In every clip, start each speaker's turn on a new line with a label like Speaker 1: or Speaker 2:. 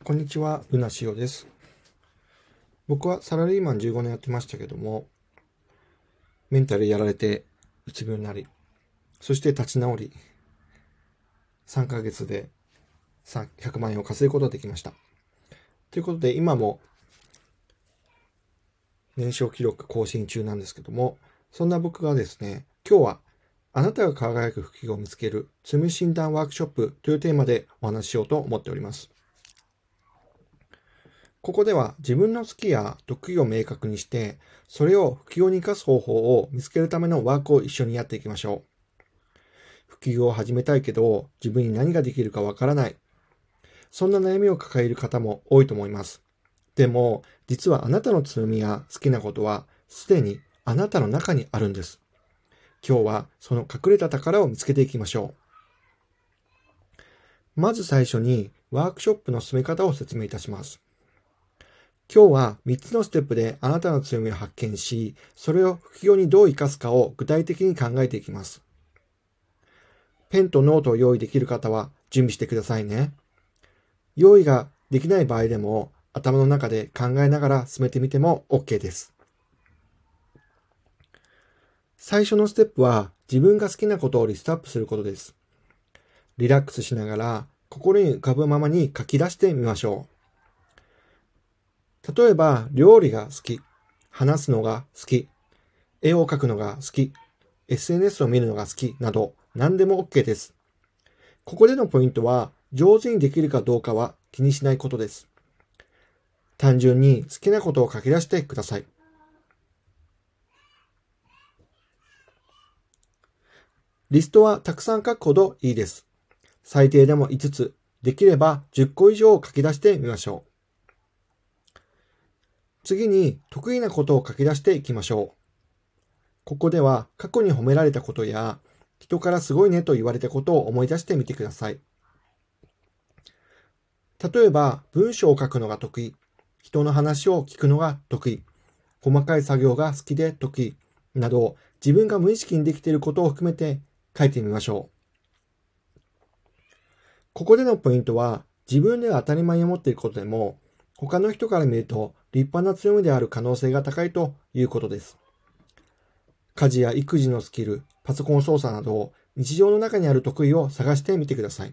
Speaker 1: こんにちは、ルナシオです。僕はサラリーマン15年やってましたけども、メンタルやられてうつ病になり、そして立ち直り、3ヶ月で100万円を稼ぐことができました。ということで、今も年商記録更新中なんですけども、そんな僕がですね、今日はあなたが輝く副業を見つける強み診断ワークショップというテーマでお話ししようと思っております。ここでは自分の好きや得意を明確にして、それを副業に生かす方法を見つけるためのワークを一緒にやっていきましょう。副業を始めたいけど、自分に何ができるかわからない。そんな悩みを抱える方も多いと思います。でも、実はあなたの強みや好きなことは、すでにあなたの中にあるんです。今日はその隠れた宝を見つけていきましょう。まず最初にワークショップの進め方を説明いたします。今日は3つのステップであなたの強みを発見し、それを副業にどう活かすかを具体的に考えていきます。ペンとノートを用意できる方は準備してくださいね。用意ができない場合でも頭の中で考えながら進めてみても OK です。最初のステップは自分が好きなことをリストアップすることです。リラックスしながら心に浮かぶままに書き出してみましょう。例えば、料理が好き、話すのが好き、絵を描くのが好き、SNS を見るのが好きなど何でも OK です。ここでのポイントは、上手にできるかどうかは気にしないことです。単純に好きなことを書き出してください。リストはたくさん書くほどいいです。最低でも5つ、できれば10個以上書き出してみましょう。次に得意なことを書き出していきましょう。ここでは過去に褒められたことや人からすごいねと言われたことを思い出してみてください。例えば文章を書くのが得意、人の話を聞くのが得意、細かい作業が好きで得意など自分が無意識にできていることを含めて書いてみましょう。ここでのポイントは自分では当たり前に思っていることでも他の人から見ると立派な強みである可能性が高いということです。家事や育児のスキル、パソコン操作など日常の中にある得意を探してみてください。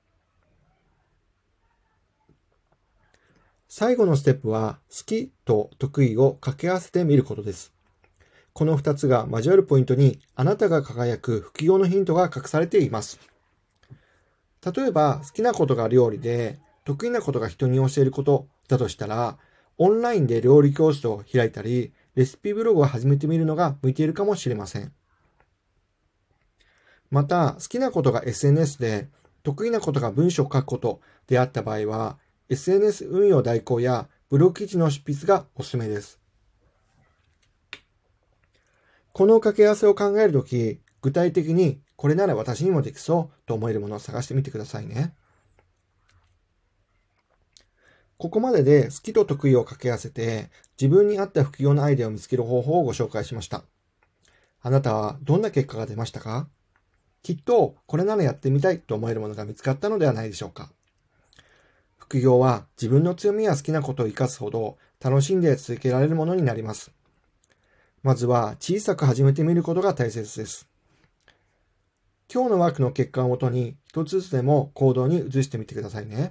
Speaker 1: 最後のステップは好きと得意を掛け合わせてみることです。この2つが交わるポイントにあなたが輝く副業のヒントが隠されています。例えば好きなことが料理で得意なことが人に教えることだとしたら、オンラインで料理教室を開いたり、レシピブログを始めてみるのが向いているかもしれません。また、好きなことが SNS で、得意なことが文章を書くことであった場合は、SNS 運用代行やブログ記事の執筆がおすすめです。この掛け合わせを考えるとき、具体的にこれなら私にもできそうと思えるものを探してみてくださいね。ここまでで好きと得意を掛け合わせて自分に合った副業のアイデアを見つける方法をご紹介しました。あなたはどんな結果が出ましたか？きっとこれならやってみたいと思えるものが見つかったのではないでしょうか。副業は自分の強みや好きなことを生かすほど楽しんで続けられるものになります。まずは小さく始めてみることが大切です。今日のワークの結果をもとに一つずつでも行動に移してみてくださいね。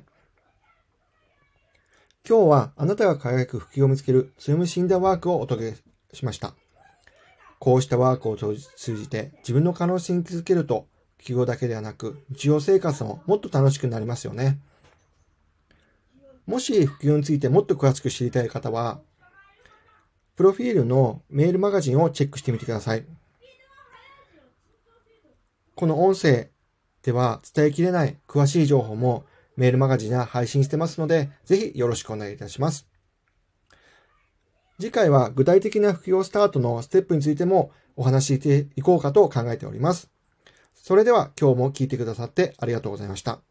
Speaker 1: 今日はあなたが輝く副業を見つける強み診断ワークをお届けしました。こうしたワークを通じて自分の可能性に気づけると、副業だけではなく日常生活ももっと楽しくなりますよね。もし副業についてもっと詳しく知りたい方は、プロフィールのメールマガジンをチェックしてみてください。この音声では伝えきれない詳しい情報もメールマガジンや配信してますので、ぜひよろしくお願いいたします。次回は具体的な副業スタートのステップについてもお話ししていこうかと考えております。それでは今日も聞いてくださってありがとうございました。